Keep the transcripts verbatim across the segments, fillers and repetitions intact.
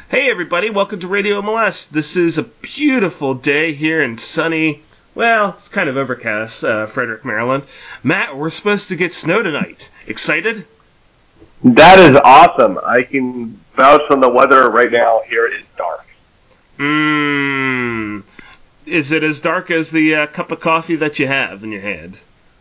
Hey everybody, welcome to Radio M L S. This is a beautiful day here in sunny, well, it's kind of overcast, uh, Frederick, Maryland. Matt, we're supposed to get snow tonight. Excited? That is awesome. I can vouch from the weather right now. Here it is dark. Mmm. Is it as dark as the uh, cup of coffee that you have in your hand?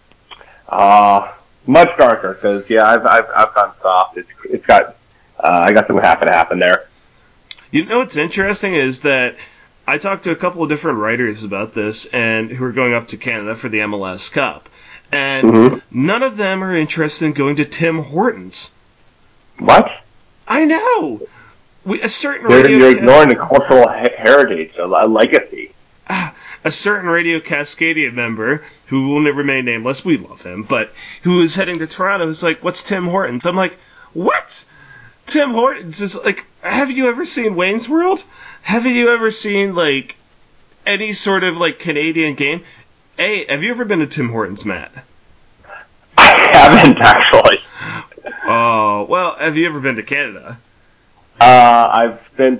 Uh, much darker, because, yeah, I've, I've, I've gone soft. It's, it's got, uh, I got some happen to happen there. You know what's interesting is that I talked to a couple of different writers about this and who are going up to Canada for the M L S Cup. And mm-hmm. none of them are interested in going to Tim Hortons. What? I know! We, a certain you're, radio... You're ignoring ca- the cultural he- heritage, a, a legacy. Uh, a certain Radio Cascadia member, who will never remain nameless, we love him, but who is heading to Toronto is like, what's Tim Hortons? I'm like, what? Tim Hortons is like, have you ever seen Wayne's World? Have you ever seen, like, any sort of, like, Canadian game? Hey, have you ever been to Tim Hortons, Matt? I haven't, actually. Oh, well, have you ever been to Canada? Uh, I've spent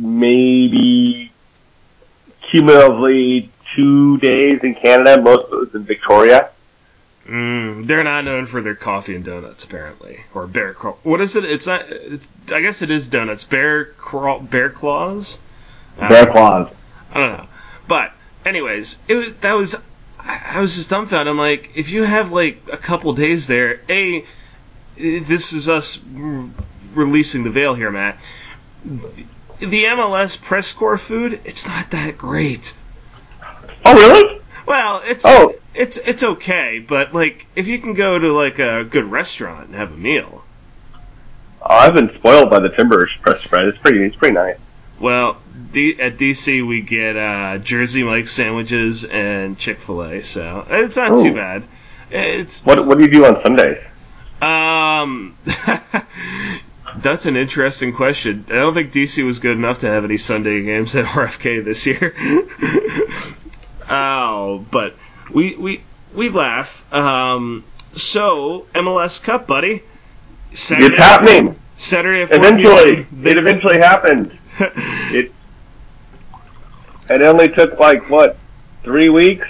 maybe cumulatively two days in Canada, most of it was in Victoria. Mm, they're not known for their coffee and donuts, apparently, or bear claw. What is it? It's not. It's. I guess it is donuts. Bear craw, bear claws. Bear claws. I don't know, but anyways, it was, that was. I, I was just dumbfounded. I'm like, if you have like a couple days there, a, this is us re- releasing the veil here, Matt. The, the M L S press corps food, it's not that great. Oh really? Well, it's oh. it's it's okay, but like if you can go to like a good restaurant and have a meal. Oh, I've been spoiled by the Timbers press spread. It's pretty it's pretty nice. Well, D- at D C we get uh, Jersey Mike's sandwiches and Chick-fil-A, so it's not Ooh. too bad. It's what what do you do on Sundays? Um, that's an interesting question. I don't think D C was good enough to have any Sunday games at R F K this year. Oh, but we we we laugh. Um, so M L S Cup, buddy. Saturday, it's happening. Saturday at eventually, it eventually happened. it it only took like what three weeks.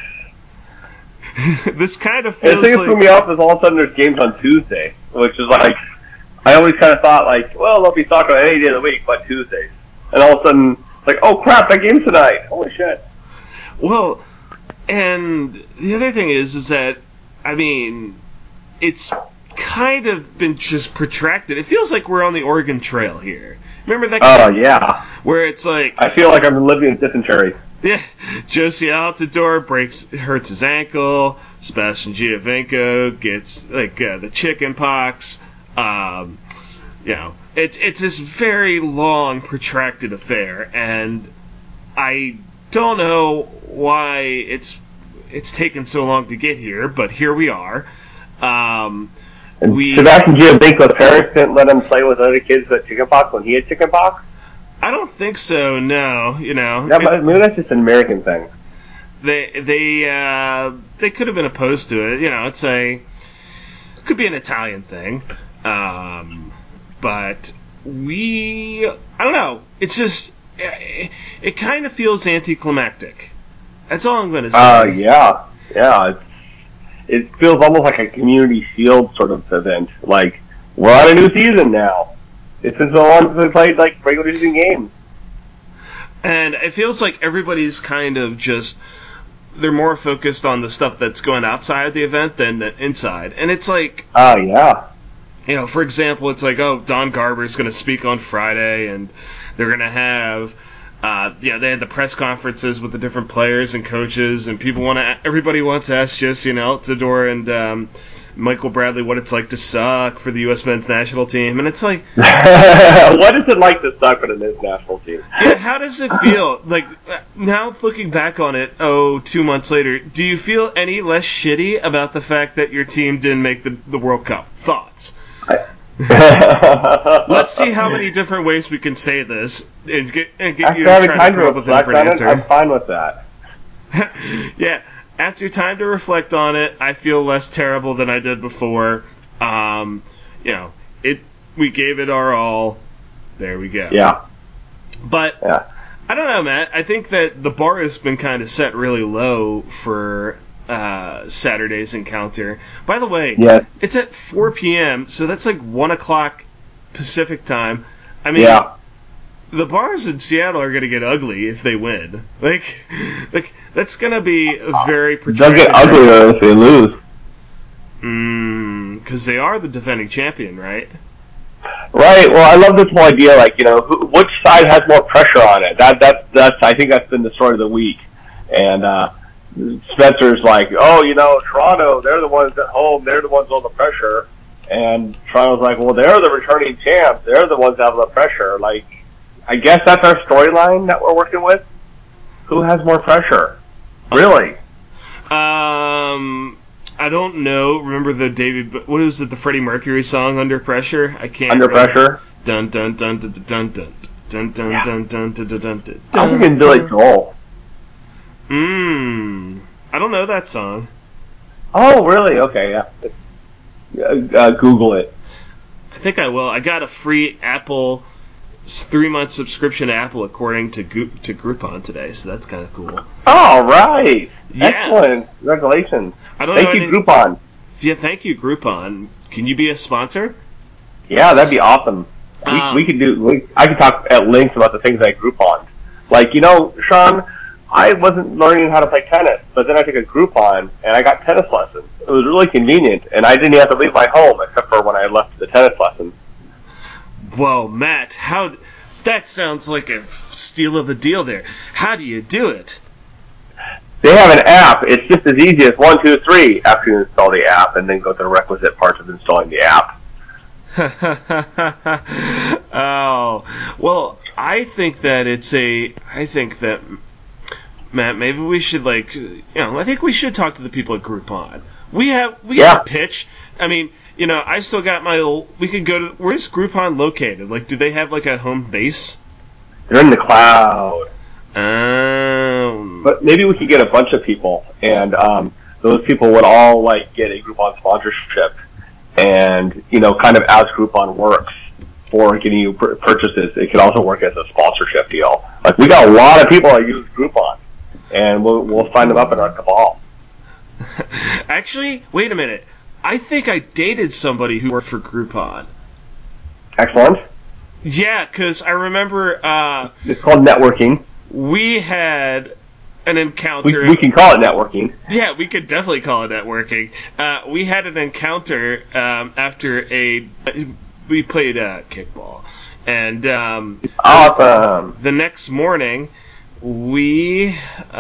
This kind of feels. And the thing that like... threw me off is all of a sudden there's games on Tuesday, which is like I always kind of thought like, well, there'll be soccer on any day of the week but Tuesdays, and all of a sudden it's like, oh crap, that game's tonight. Holy shit. Well. And the other thing is, is that, I mean, it's kind of been just protracted. It feels like we're on the Oregon Trail here. Remember that? Oh, uh, yeah. Where it's like... I feel like I'm living in dysentery. Yeah. Josie Altidore breaks, hurts his ankle. Sebastian Giovinco gets, like, uh, the chicken pox. Um, you know, it's, it's this very long, protracted affair. And I... don't know why it's it's taken so long to get here, but here we are. Um, and we Sebastian Giovinco's parents didn't let him play with other kids with chickenpox when he had chickenpox? I don't think so. No, you know. Yeah, but maybe that's just an American thing. They they uh, they could have been opposed to it. You know, it's a it could be an Italian thing, um, but we I don't know. It's just. It, it kind of feels anticlimactic. That's all I'm going to say. Uh, yeah. Yeah. It's, it feels almost like a community shield sort of event. Like, we're on a new season now. It's been so long since we played, like, regular season games. And it feels like everybody's kind of just... They're more focused on the stuff that's going outside the event than inside. And it's like... Oh, uh, yeah. You know, for example, it's like, oh, Don Garber's going to speak on Friday, and they're going to have, uh, you know, they had the press conferences with the different players and coaches, and people want to, everybody wants to ask Josie Altidore and um, Michael Bradley what it's like to suck for the U S men's national team, and it's like, what is it like to suck for the men's national team? Yeah, how does it feel? Like, now looking back on it, oh, two months later, do you feel any less shitty about the fact that your team didn't make the, the World Cup? Thoughts? Let's see how many different ways we can say this and get, and get you to try to come up with a different answer. I'm fine with that. Yeah, after time to reflect on it, I feel less terrible than I did before. Um, you know, it. We gave it our all. There we go. Yeah. But Yeah. I don't know, Matt. I think that the bar has been kind of set really low for uh, Saturday's encounter. By the way, Yeah. it's at four p.m., so that's like one o'clock Pacific time. I mean, Yeah. the bars in Seattle are going to get ugly if they win. Like, like that's going to be a very They'll protracted. get uglier if they lose. Because they are the defending champion, right? Right. Well, I love this whole idea. Like, you know, who, which side has more pressure on it? That that's that's. I think that's been the story of the week. And uh, Spencer's like, oh, you know, Toronto, they're the ones at home. They're the ones on the pressure. And Toronto's like, well, they're the returning champs. They're the ones that have the pressure. Like, I guess that's our storyline that we're working with. Who has more pressure? Really? Um, I don't know. Remember the David? What was it? The Freddie Mercury song "Under Pressure"? I can't. Under remember. pressure? Dun dun dun dun dun dun dun dun Yeah. dun dun dun dun dun dun. I'm thinking Billy Joel. Mmm. I don't know that song. Oh, really? Okay, yeah. Uh, uh, Google it. I think I will. I got a free Apple three month subscription to Apple according to Go- to Groupon today, so that's kind of cool. All right. Yeah. Excellent. Congratulations. I don't Thank know you, any- Groupon. Yeah, thank you, Groupon. Can you be a sponsor? Yeah, that'd be awesome. We, Um, we could do. We, I could talk at length about the things I Groupon. Like, you know, Sean, I wasn't learning how to play tennis, but then I took a Groupon and I got tennis lessons. It was really convenient, and I didn't have to leave my home except for when I left the tennis lessons. Whoa, Matt, how... That sounds like a steal of a deal there. How do you do it? They have an app. It's just as easy as one, two, three after you install the app, and then go to the requisite parts of installing the app. Oh, well, I think that it's a... I think that... Matt, maybe we should, like... You know, I think we should talk to the people at Groupon. We have... We Yeah. have a pitch. I mean... You know, I still got my old... We could go to... Where's Groupon located? Like, do they have, like, a home base? They're in the cloud. Um... But maybe we could get a bunch of people, and um, those people would all, like, get a Groupon sponsorship. And, you know, kind of as Groupon works for getting you pur- purchases, it could also work as a sponsorship deal. Like, we got a lot of people that use Groupon, and we'll, we'll sign them up in our cabal. Actually, wait a minute. I think I dated somebody who worked for Groupon. Excellent. Yeah, because I remember uh, It's called networking. we had an We, encounter. we can call it networking. Yeah, we could definitely call it networking. Uh, we had an encounter um, after a. We played uh, kickball. And um, Awesome. the next morning, we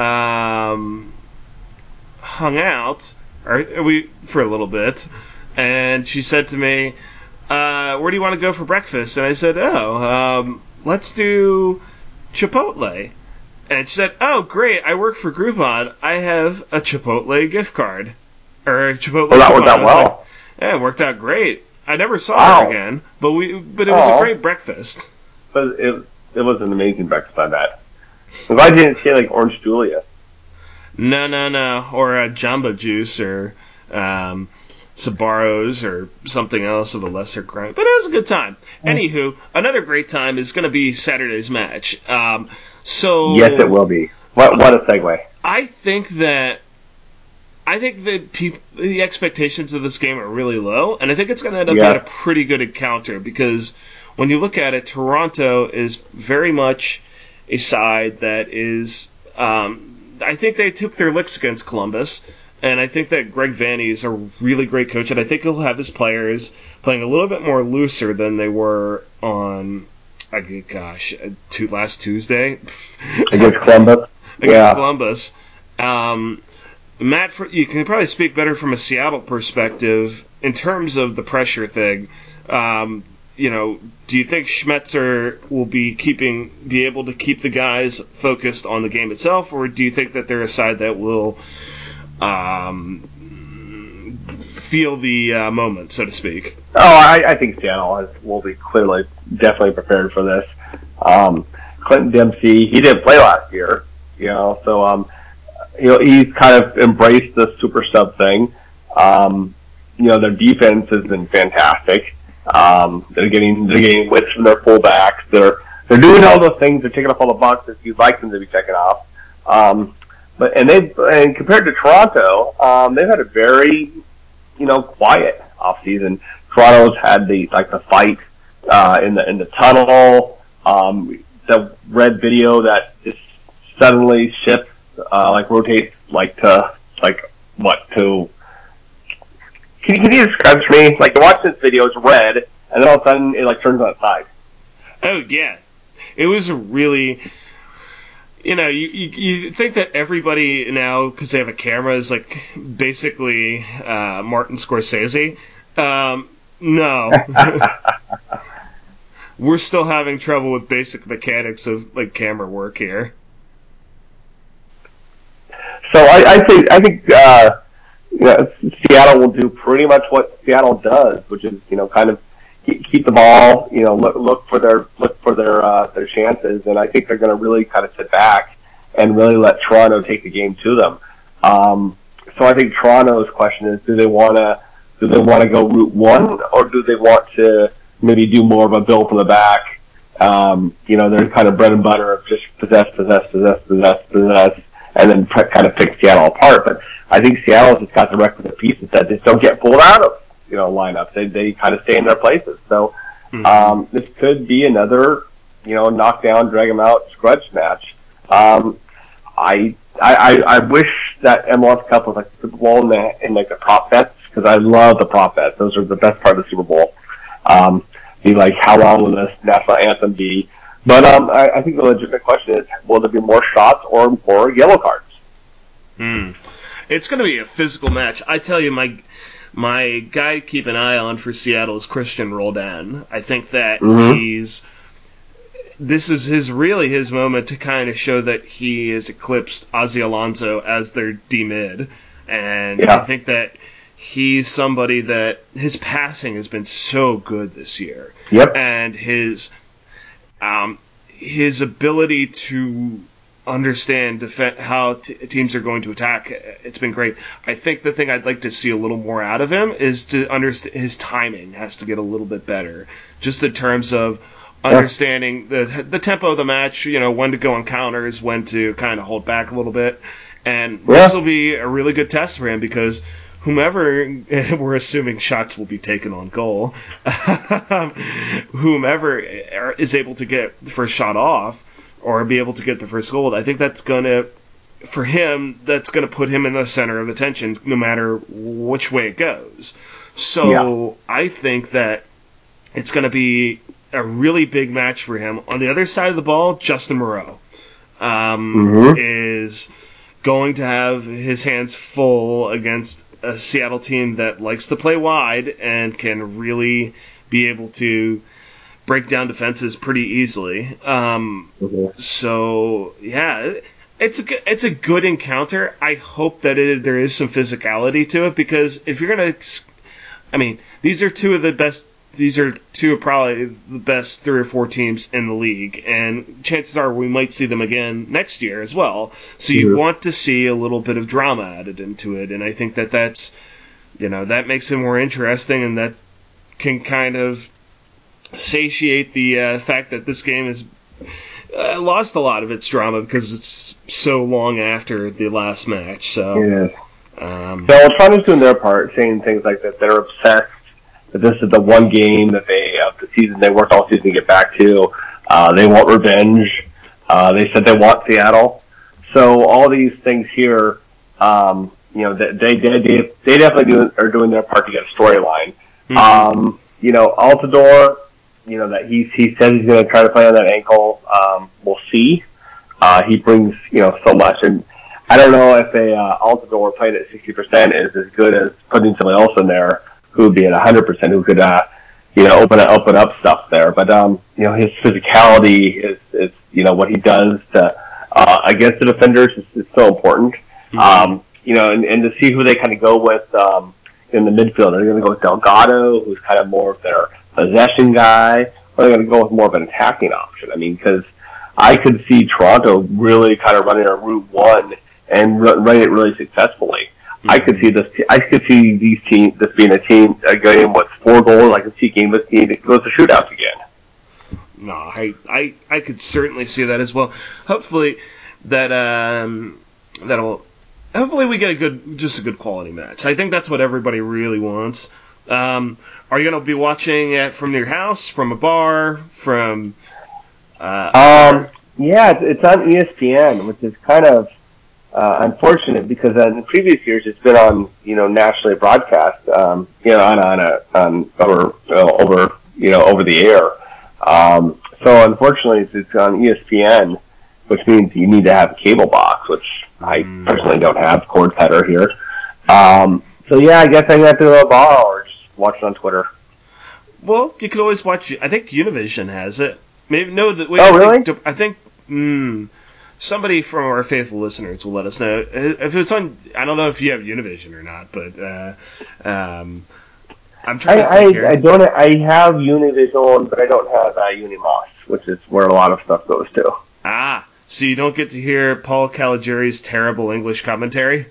um, hung out or we for a little bit, and she said to me, uh, "Where do you want to go for breakfast?" And I said, "Oh, um, let's do Chipotle." And she said, "Oh, great! I work for Groupon. I have a Chipotle gift card, or a Chipotle." Well, that coupon." worked out I was well. like, yeah, it worked out great. I never saw Wow. her again, but we, but it was Aw. a great breakfast. But it, it was an amazing breakfast, I bet. I'm glad you didn't say, like, Orange Julius. No, no, no, or a Jamba Juice, or um, Sabaros, or something else of a lesser crime. But it was a good time. Anywho, another great time is going to be Saturday's match. Um, so Yes, it will be. What what a segue. I think that I think that peop- the expectations of this game are really low, and I think it's going to end up Yeah. being a pretty good encounter because when you look at it, Toronto is very much a side that is. Um, I think they took their licks against Columbus, and I think that Greg Vanney is a really great coach, and I think he'll have his players playing a little bit more looser than they were on. I gosh, to last Tuesday Against Columbus. against Yeah. Columbus. Um, Matt, for, you can probably speak better from a Seattle perspective in terms of the pressure thing. Um, you know, do you think Schmetzer will be keeping, be able to keep the guys focused on the game itself, or do you think that they're a side that will um, feel the uh, moment, so to speak? Oh, I, I think Seattle has, will be clearly, definitely prepared for this. Um, Clinton Dempsey, he didn't play last year, you know, so um, you know he's kind of embraced the super sub thing. Um, you know, their defense has been fantastic. Um, they're getting they're getting width from their fullbacks. They're they're doing all those things. They're taking off all the boxes you'd like them to be checking off. Um, but and they and compared to Toronto, um, they've had a very you know quiet off season. Toronto's had the like the fight uh, in the in the tunnel. Um, the red video that just suddenly shifts, uh, like rotates like to like what to. Can you, can you describe to me, like, you watch this video, it's red, and then all of a sudden it, like, turns on its side? Oh, yeah. It was a really, you know, you, you, you think that everybody now, because they have a camera, is, like, basically uh, Martin Scorsese. Um, no. We're still having trouble with basic mechanics of, like, camera work here. So I, I think, I think, uh, you know, Seattle will do pretty much what Seattle does, which is, you know, kind of keep the ball, you know, look, look for their look for their uh, their chances, and I think they're going to really kind of sit back and really let Toronto take the game to them. Um, so I think Toronto's question is: do they want to do they want to go route one, or do they want to maybe do more of a build from the back? Um, you know, their kind of bread and butter of just possess, possess, possess, possess, possess, and then p- kind of pick Seattle apart, but I think Seattle's just got the requisite pieces that just don't get pulled out of, you know, lineups. They they kind of stay in their places. So um, mm-hmm. this could be another, you know, knockdown, drag them out, grudge match. Um, I, I I wish that M L S Cup was like the Super Bowl in, the, in like the prop bets, because I love the prop bets. Those are the best part of the Super Bowl. Um, be like, how long will this national anthem be? But um, I, I think the legitimate question is, will there be more shots or more yellow cards? Hmm. It's going to be a physical match. I tell you, my my guy to keep an eye on for Seattle is Christian Roldan. I think that mm-hmm. he's this is his really his moment to kind of show that he has eclipsed Ozzie Alonso as their D mid, and yeah. I think that he's somebody that his passing has been so good this year. Yep. And his um his ability to understand def- how t- teams are going to attack, it's been great. I think the thing I'd like to see a little more out of him is to understand his timing has to get a little bit better, just in terms of understanding the the tempo of the match, you know, when to go on counters, when to kind of hold back a little bit. And yeah. this will be a really good test for him, because whomever, we're assuming shots will be taken on goal, whomever is able to get the first shot off or be able to get the first goal, I think that's going to, for him, that's going to put him in the center of attention no matter which way it goes. So yeah. I think that it's going to be a really big match for him. On the other side of the ball, Justin Moreau um, mm-hmm. is going to have his hands full against a Seattle team that likes to play wide and can really be able to break down defenses pretty easily. Um, mm-hmm. So, yeah, it's a, it's a good encounter. I hope that it, there is some physicality to it, because if you're going to... I mean, these are two of the best... These are two of probably the best three or four teams in the league, and chances are we might see them again next year as well. So you mm-hmm. want to see a little bit of drama added into it, and I think that that's, you know, that makes it more interesting, and that can kind of satiate the uh, fact that this game has uh, lost a lot of its drama because it's so long after the last match. So, yeah. um, so Toronto's doing their part, saying things like that. They're obsessed that this is the one game that they of the season they worked all season to get back to. Uh, they want revenge. Uh, they said they want Seattle. So all these things here, um, you know, they they they, they definitely do, are doing their part to get a storyline. Mm-hmm. Um, you know, Altidore, you know, that he he says he's going to try to play on that ankle. Um, we'll see. Uh, he brings, you know, so much, and I don't know if a uh, Altidore playing at sixty percent is as good as putting somebody else in there who would be at one hundred percent, who could, uh, you know, open up, open up stuff there. But, um, you know, his physicality is, is, you know, what he does to, uh, against the defenders is, is so important. Mm-hmm. Um, you know, and, and to see who they kind of go with, um, in the midfield. Are they going to go with Delgado, who's kind of more of their possession guy, or are they going to go with more of an attacking option? I mean, because I could see Toronto really kind of running a route one and running it really successfully. I could see this. I could see these teams. This being a team, a game with four goals. I could see game this team. It goes to shootouts again. no, I, I, I could certainly see that as well. Hopefully, that um, that'll. Hopefully, we get a good, just a good quality match. I think that's what everybody really wants. Um, are you going to be watching it from your house, from a bar, from? Uh, um, yeah, it's, it's on E S P N, which is kind of uh, unfortunate because in previous years it's been on, you know, nationally broadcast, um, you know, on on a on over uh, over you know over the air. Um, so unfortunately, it's, it's on E S P N, which means you need to have a cable box, which I personally don't have. Cord cutter here. Um, so yeah, I guess I have to go to a bar or just watch it on Twitter. Well, you could always watch. I think Univision has it. Maybe no. That wait, oh, I really? Think, I think mm, somebody from our faithful listeners will let us know if it's on. I don't know if you have Univision or not, but uh, um, I'm trying I, to think I, here. I don't. I have Univision, but I don't have uh, Unimos, which is where a lot of stuff goes to. Ah, so you don't get to hear Paul Caligiuri's terrible English commentary.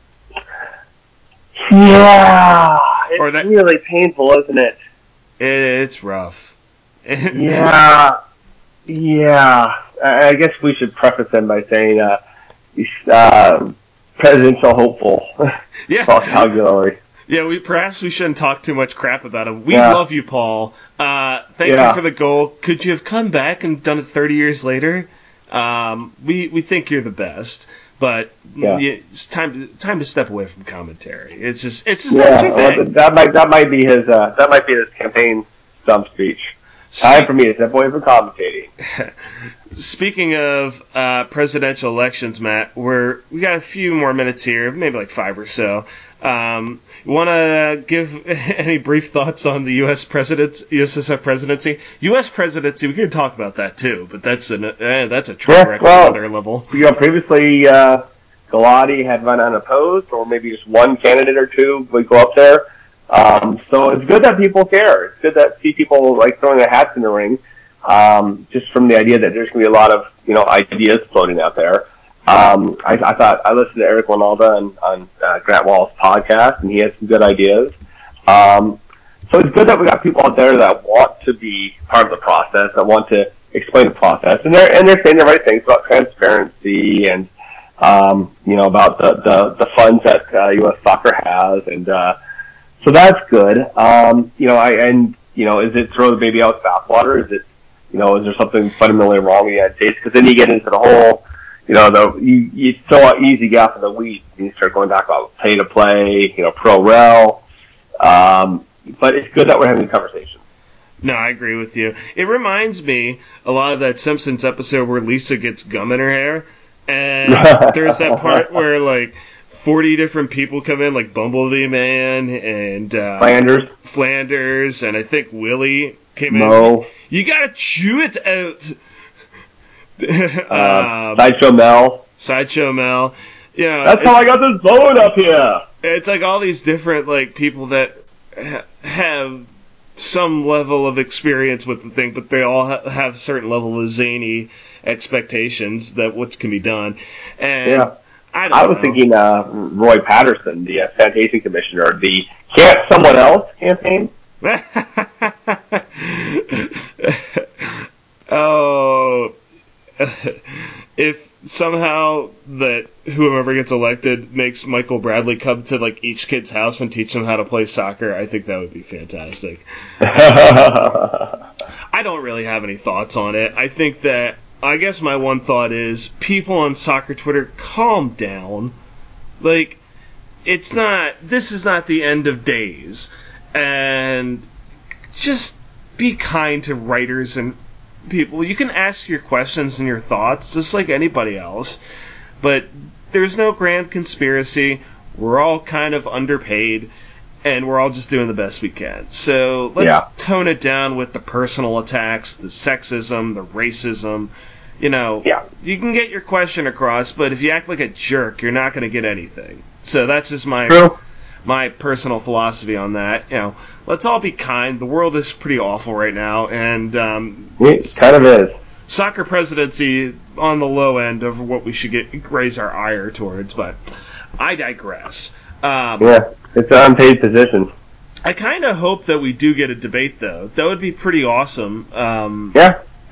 Yeah, it's Or that, really painful, isn't it? It's rough. yeah, yeah. I guess we should preface them by saying uh, he's uh, presidential hopeful. Yeah. Paul Caligiuri. Yeah, we perhaps we shouldn't talk too much crap about him. We yeah. love you, Paul. Uh, thank yeah. you for the goal. Could you have come back and done it thirty years later? Um, we we think you're the best, but yeah. it's time to time to step away from commentary. It's just it's just yeah. not your thing. Well, that might that might be his uh, that might be his campaign stump speech. Time for me to step away from commentating. Speaking of uh, presidential elections, Matt, we're we got a few more minutes here, maybe like five or so. Um, you want to give any brief thoughts on the U S presidents, U S S R presidency? U S presidency, we could talk about that too, but that's an eh, that's a train yeah, wreck well, on another level. You know, previously uh, Galati had run unopposed, or maybe just one candidate or two would go up there. Um, so it's good that people care. It's good that see people like throwing their hats in the ring, um, just from the idea that there's going to be a lot of you know ideas floating out there. Um, I, I thought I listened to Eric Winalda on, on uh, Grant Wall's podcast, and he had some good ideas. Um, so it's good that we got people out there that want to be part of the process, that want to explain the process, and they're and they're saying the right things about transparency and um, you know about the, the, the funds that uh, U S Soccer has, and uh, so that's good. Um, you know, I and you know, is it throw the baby out with bathwater? Is it you know, is there something fundamentally wrong in the United States? Because then you get into the whole You know, the you, you so easy get off of the weeds and you start going back about pay to play, you know, pro rel. Um, but it's good that we're having a conversation. No, I agree with you. It reminds me a lot of that Simpsons episode where Lisa gets gum in her hair, and there's that part where like forty different people come in, like Bumblebee Man and uh, Flanders, Flanders, and I think Willie came Mo. in. You gotta chew it out. uh, um, Sideshow Mel. Sideshow Mel. You know, That's how I got this boat up here. It's like all these different like people that ha- have some level of experience with the thing, but they all ha- have a certain level of zany expectations that what can be done. And yeah. I, don't I was know. thinking uh, Roy Patterson, the uh, sanitation commissioner, the Can't Someone Else campaign. Oh, if somehow that whoever gets elected makes Michael Bradley come to like each kid's house and teach them how to play soccer, I think that would be fantastic. I don't really have any thoughts on it. I think that I guess my one thought is people on soccer Twitter, calm down. Like, it's not, this is not the end of days. And just be kind to writers and people. You can ask your questions and your thoughts just like anybody else. But there's no grand conspiracy. We're all kind of underpaid. And we're all just doing the best we can. So let's yeah. tone it down with the personal attacks, the sexism, the racism. You know, yeah. you can get your question across, but if you act like a jerk, you're not going to get anything. So that's just my True. my personal philosophy on that. You know, let's all be kind. The world is pretty awful right now, and um, it kind of is. Soccer presidency on the low end of what we should get raise our ire towards. But I digress. Um, yeah, it's an unpaid position. I kind of hope that we do get a debate, though. That would be pretty awesome. Um, yeah.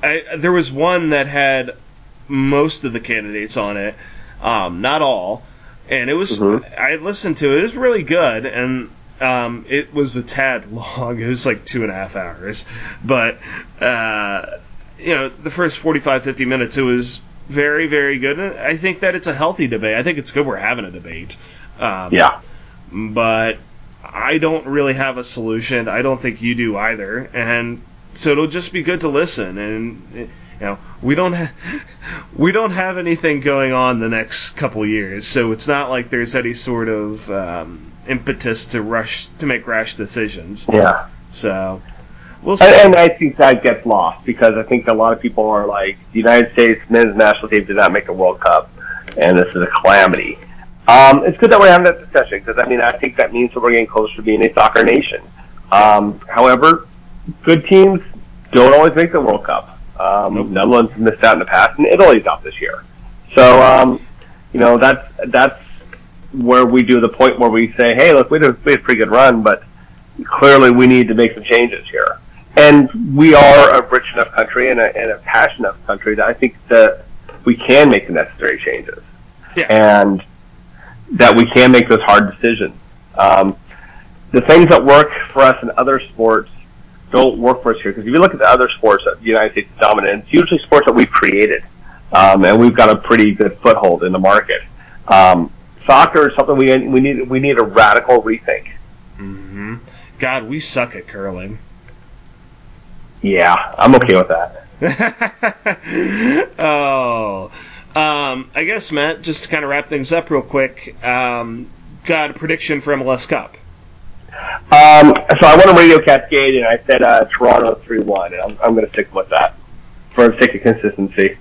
I, there was one that had most of the candidates on it, um, not all, and it was. Mm-hmm. I listened to it. It was really good, and um, it was a tad long. It was like two and a half hours, but uh, you know, the first forty-five, fifty minutes, it was very, very good. And I think that it's a healthy debate. I think it's good we're having a debate. Um, Yeah. But I don't really have a solution. I don't think you do either. And so it'll just be good to listen. And you know, we don't ha- we don't have anything going on the next couple years, so it's not like there's any sort of um, impetus to rush to make rash decisions. Yeah. So we'll see. And, and I think that gets lost because I think a lot of people are like, the United States men's national team did not make the World Cup, and this is a calamity. Um, it's good that we're having that discussion because, I mean, I think that means that we're getting closer to being a soccer nation. Um, however, good teams don't always make the World Cup. Um, Nope. Netherlands missed out in the past, and Italy's out this year. So, um, you know, that's that's where we do the point where we say, hey, look, we had a, we had a pretty good run, but clearly we need to make some changes here. And we are a rich enough country and a, and a passionate enough country that I think that we can make the necessary changes. Yeah. And that we can make those hard decisions. Um, the things that work for us in other sports don't work for us here. Because if you look at the other sports that the United States is dominant, it's usually sports that we've created. Um, and we've got a pretty good foothold in the market. Um, soccer is something we we need we need a radical rethink. Mm-hmm. God, we suck at curling. Yeah, I'm okay with that. oh. Um, I guess, Matt, just to kind of wrap things up real quick, um, got a prediction for M L S Cup. Um, so I won a Radio Cascade, and I said uh, Toronto three one, and I'm, I'm going to stick with that for the sake of consistency.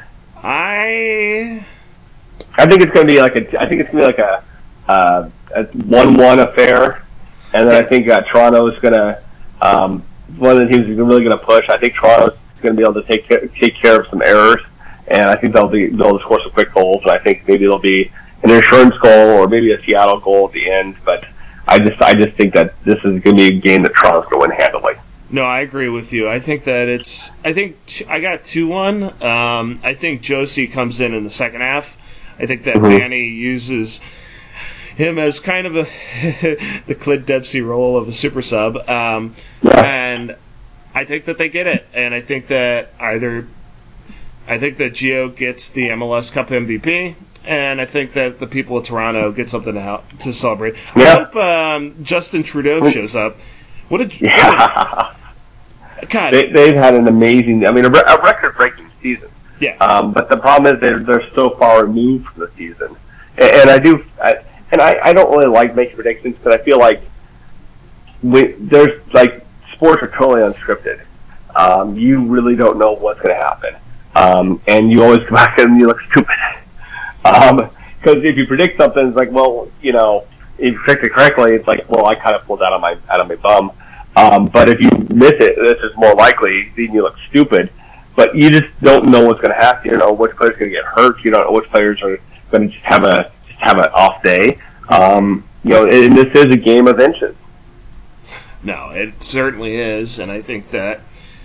I I think it's going to be like a I think it's going to be like a uh, a one one affair, and then I think uh, Toronto is going to um, one of the teams is really going to push. I think Toronto's going to be able to take care, take care of some errors. And I think they'll be they'll score some quick goals, and I think maybe it'll be an insurance goal or maybe a Seattle goal at the end. But I just I just think that this is going to be a game that Toronto's going to win handily. No, I agree with you. I think that it's. I think t- I got two one. Um, I think Josie comes in in the second half. I think that Mhm. Manny uses him as kind of a the Clint Dempsey role of a super sub, um, Yeah. and I think that they get it. And I think that either. I think that Gio gets the M L S Cup M V P, and I think that the people of Toronto get something to help, to celebrate. I Yeah. hope um, Justin Trudeau shows up. What did? Yeah. What did God. They, they've had an amazing, I mean, a, re- a record-breaking season. Yeah. Um, but the problem is they're they're so far removed from the season, and, and I do, I, and I, I don't really like making predictions because I feel like we, there's like sports are totally unscripted. Um, you really don't know what's going to happen, um, and you always come back and you look stupid. Um, because if you predict something, it's like, well, you know, if you predict it correctly, it's like, well, I kind of pulled that out of my out of my bum. Um, but if you miss it, this is more likely. Then you look stupid. But you just don't know what's going to happen. You don't know which player's going to get hurt. You don't know which players are going to just have a just have an off day. Um, you know, and this is a game of inches. No, it certainly is, and I think that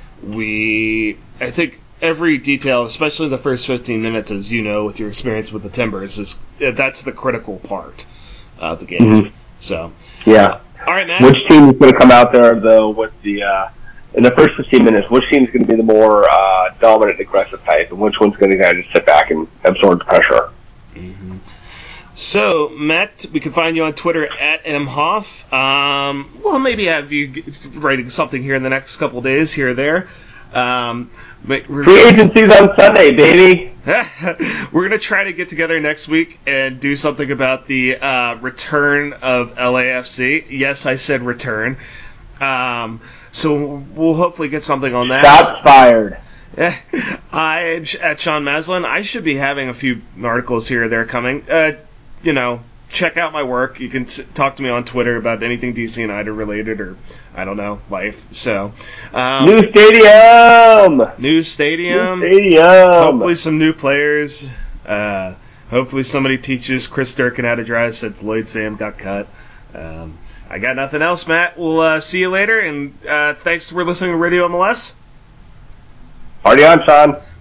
we. I think every detail, especially the first fifteen minutes, as you know, with your experience with the Timbers, is that's the critical part of the game. Mm-hmm. So, yeah. All right, Matt. Which team is going to come out there though with the uh, in the first fifteen minutes? Which team is going to be the more uh, dominant, aggressive type, and which one's going to kind of just sit back and absorb the pressure? Mm-hmm. So, Matt, we can find you on Twitter at mhoff. Um, we'll maybe have you writing something here in the next couple days, here or there. Um, Free agency's on Sunday, baby. We're going to try to get together next week and do something about the uh, return of L A F C. Yes, I said return. Um, so we'll hopefully get something on that. Shots fired. I at Sean Maslin. I should be having a few articles here or there coming. Uh, you know, check out my work. You can t- talk to me on Twitter about anything D C United related or, I don't know, life. So, um, New stadium! New stadium. New stadium! Hopefully some new players. Uh, hopefully somebody teaches Chris Durkin how to drive since Lloyd Sam got cut. Um, I got nothing else, Matt. We'll uh, see you later, and uh, thanks for listening to Radio M L S. Party on, Sean.